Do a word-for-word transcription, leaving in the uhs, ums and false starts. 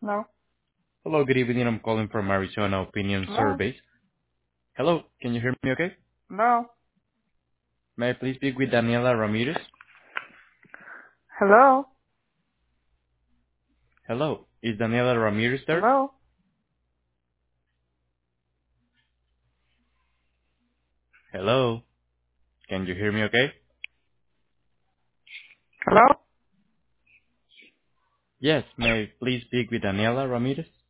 No. Hello, good evening. I'm calling from Arizona Opinion No. Surveys. Hello, can you hear me okay? No. May I please speak with Daniela Ramirez? Hello. Hello, is Daniela Ramirez there? Hello. Hello, can you hear me okay? Hello. Yes, may I please speak with Daniela Ramirez?